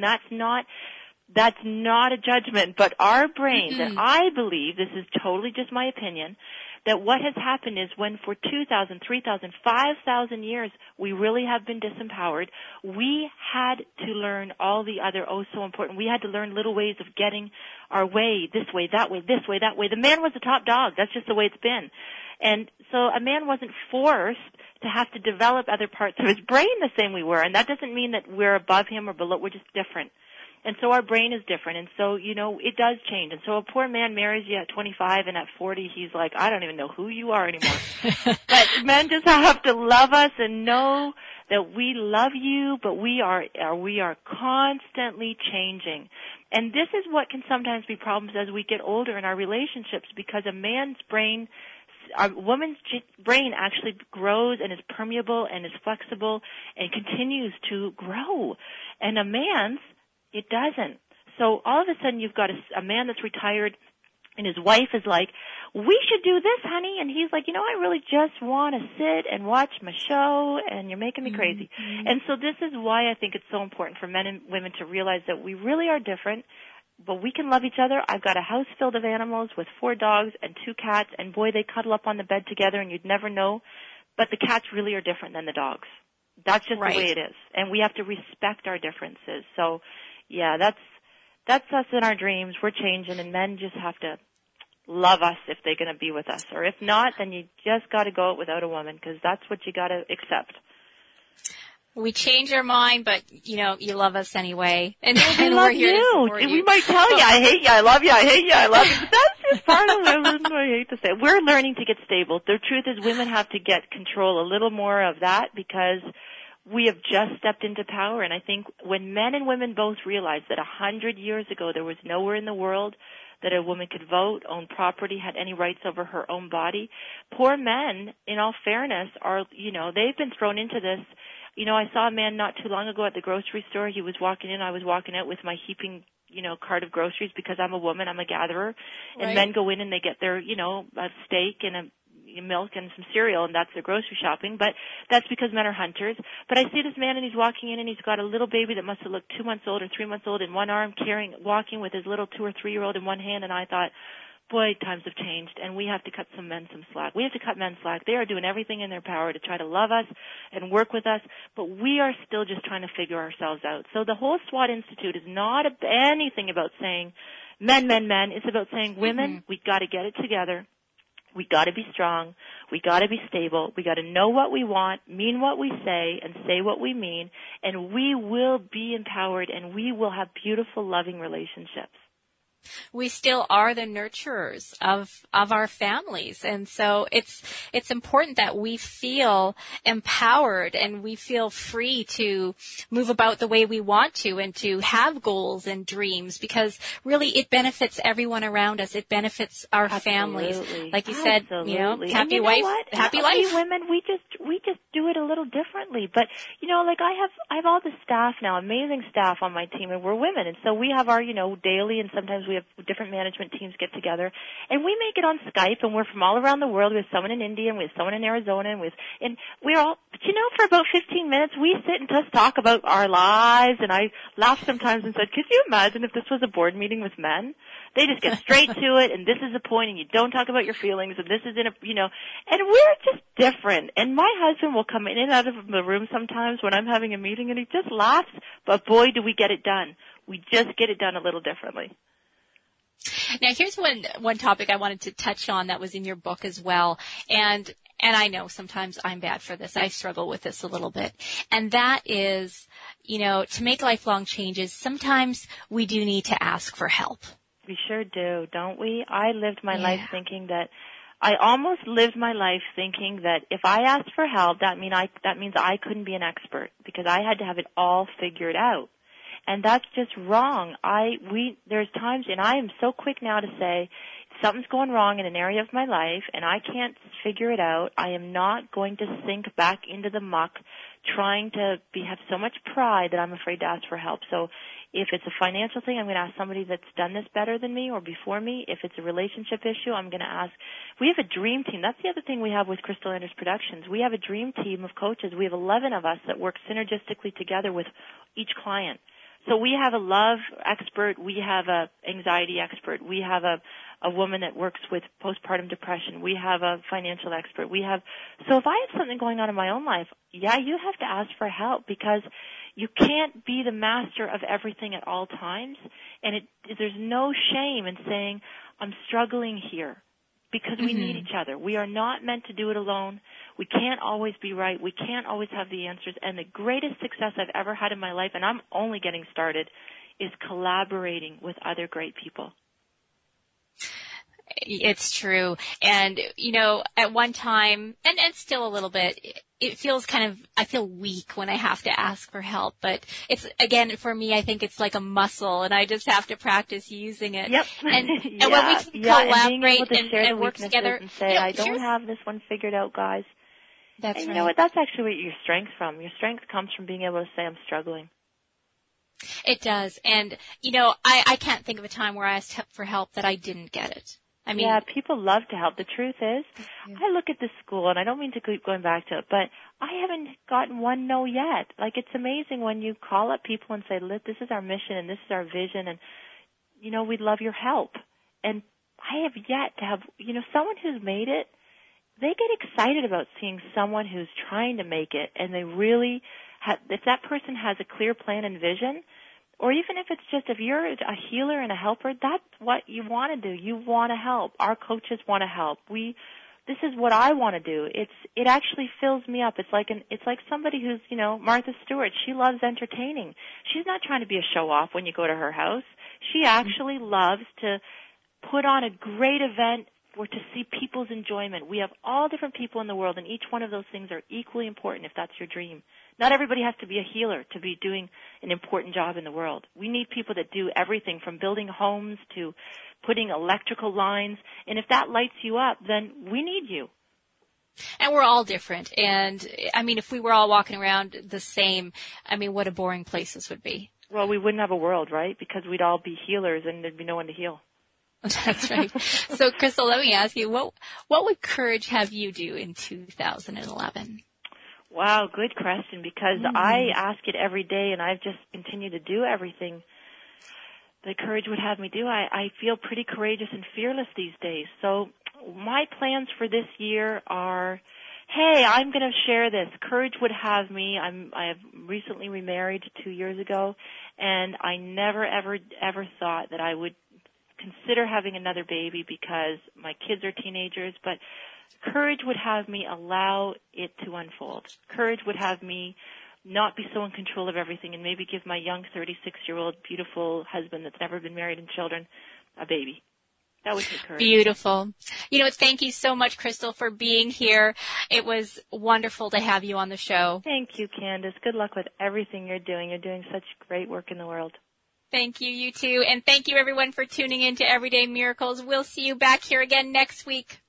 That's not a judgment, but our brains, and I believe, this is totally just my opinion, that what has happened is when for 2,000, 3,000, 5,000 years we really have been disempowered, we had to learn all the other so important. We had to learn little ways of getting our way, this way, that way, this way, that way. The man was the top dog. That's just the way it's been. And so a man wasn't forced to have to develop other parts of his brain the same we were. And that doesn't mean that we're above him or below. We're just different. And so our brain is different. And so, it does change. And so a poor man marries you at 25 and at 40 he's like, I don't even know who you are anymore. But men just have to love us and know that we love you, but we are constantly changing. And this is what can sometimes be problems as we get older in our relationships, because a man's brain, a woman's brain actually grows and is permeable and is flexible and continues to grow. And a man's, it doesn't. So all of a sudden you've got a man that's retired and his wife is like, we should do this, honey. And he's like, I really just want to sit and watch my show and you're making me crazy. Mm-hmm. And so this is why I think it's so important for men and women to realize that we really are different, but we can love each other. I've got a house filled of animals with 4 dogs and 2 cats, and boy, they cuddle up on the bed together and you'd never know. But the cats really are different than the dogs. That's just the way it is. And we have to respect our differences. So, yeah, that's us in our dreams. We're changing, and men just have to love us if they're going to be with us. Or if not, then you just got to go out without a woman, because that's what you got to accept. We change our mind, but, you love us anyway. And we're here to support you. We might tell you, I hate you, I love you, I hate you, I love you. But that's just part of women, I hate to say it. We're learning to get stable. The truth is women have to get control, a little more of that, because we have just stepped into power. And I think when men and women both realized that 100 years ago there was nowhere in the world that a woman could vote, own property, had any rights over her own body, poor men, in all fairness, are, they've been thrown into this. I saw a man not too long ago at the grocery store. He was walking in, I was walking out with my heaping, cart of groceries, because I'm a woman, I'm a gatherer. And men go in and they get their, a steak and a milk and some cereal, and that's their grocery shopping. But that's because men are hunters. But I see this man, and he's walking in, and he's got a little baby that must have looked 2 months old or 3 months old in one arm, walking with his little 2 or 3-year-old in one hand. And I thought, boy, times have changed, and we have to cut some men some slack. We have to cut men slack. They are doing everything in their power to try to love us and work with us, but we are still just trying to figure ourselves out. So the whole SWAT Institute is not anything about saying men, men, men. It's about saying women, we've got to get it together. We got to be strong. We got to be stable. We got to know what we want, mean what we say, and say what we mean, and we will be empowered, and we will have beautiful, loving relationships. We still are the nurturers of our families. And so it's important that we feel empowered and we feel free to move about the way we want to and to have goals and dreams, because really it benefits everyone around us. It benefits our families. Like you said, happy wife, happy life. Women, we just do it a little differently. But, like I have all the staff now, amazing staff on my team, and we're women. And so we have our, daily, and sometimes we have different management teams get together, and we make it on Skype, and we're from all around the world. We have someone in India, and we have someone in Arizona, and we're all, but for about 15 minutes, we sit and just talk about our lives, and I laugh sometimes and said, could you imagine if this was a board meeting with men? They just get straight to it, and this is the point, and you don't talk about your feelings, and this is and we're just different. And my husband will come in and out of the room sometimes when I'm having a meeting, and he just laughs, but boy, do we get it done. We just get it done a little differently. Now, here's one topic I wanted to touch on that was in your book as well, and I know sometimes I'm bad for this. I struggle with this a little bit, and that is, to make lifelong changes, sometimes we do need to ask for help. We sure do, don't we? I lived my life thinking that, I almost lived my life thinking that if I asked for help, that means I couldn't be an expert, because I had to have it all figured out. And that's just wrong. There's times, and I am so quick now to say, if something's going wrong in an area of my life and I can't figure it out, I am not going to sink back into the muck trying to have so much pride that I'm afraid to ask for help. So if it's a financial thing, I'm going to ask somebody that's done this better than me or before me. If it's a relationship issue, I'm going to ask. We have a dream team. That's the other thing we have with Crystal Anders Productions. We have a dream team of coaches. We have 11 of us that work synergistically together with each client. So we have a love expert, we have a anxiety expert, we have a woman that works with postpartum depression, we have a financial expert, so if I have something going on in my own life, you have to ask for help, because you can't be the master of everything at all times, and there's no shame in saying, I'm struggling here, because we need each other. We are not meant to do it alone. We can't always be right. We can't always have the answers. And the greatest success I've ever had in my life, and I'm only getting started, is collaborating with other great people. It's true. And, at one time, and still a little bit, it feels I feel weak when I have to ask for help. But it's, again, for me, I think it's like a muscle, and I just have to practice using it. Yep. And when we can collaborate and work together. And say, I don't have this one figured out, guys. That's right. You know what? That's actually where your strength from. Your strength comes from being able to say, I'm struggling. It does. And, I can't think of a time where I asked for help that I didn't get it. People love to help. The truth is, I look at this school, and I don't mean to keep going back to it, but I haven't gotten one no yet. It's amazing when you call up people and say, look, this is our mission and this is our vision, and, we'd love your help. And I have yet to have, someone who's made it, they get excited about seeing someone who's trying to make it, and they really if that person has a clear plan and vision, or even if it's just, if you're a healer and a helper, that's what you want to do. You want to help. Our coaches want to help. This is what I want to do. It actually fills me up. It's like somebody who's, Martha Stewart. She loves entertaining. She's not trying to be a show off when you go to her house. She actually loves to put on a great event or to see people's enjoyment. We have all different people in the world, and each one of those things are equally important if that's your dream. Not everybody has to be a healer to be doing an important job in the world. We need people that do everything from building homes to putting electrical lines. And if that lights you up, then we need you. And we're all different. And, if we were all walking around the same, what a boring place this would be. Well, we wouldn't have a world, right? Because we'd all be healers and there'd be no one to heal. That's right. So, Crystal, let me ask you, what would courage have you do in 2011? Wow, good question, because I ask it every day, and I've just continued to do everything that courage would have me do. I feel pretty courageous and fearless these days. So my plans for this year are, hey, I'm going to share this. Courage would have me. I have recently remarried 2 years ago, and I never, ever, ever thought that I would consider having another baby because my kids are teenagers, but courage would have me allow it to unfold. Courage would have me not be so in control of everything and maybe give my young 36-year-old beautiful husband that's never been married and children a baby. That would take courage. Beautiful. Thank you so much, Crystal, for being here. It was wonderful to have you on the show. Thank you, Candace. Good luck with everything you're doing. You're doing such great work in the world. Thank you, you too. And thank you, everyone, for tuning in to Everyday Miracles. We'll see you back here again next week.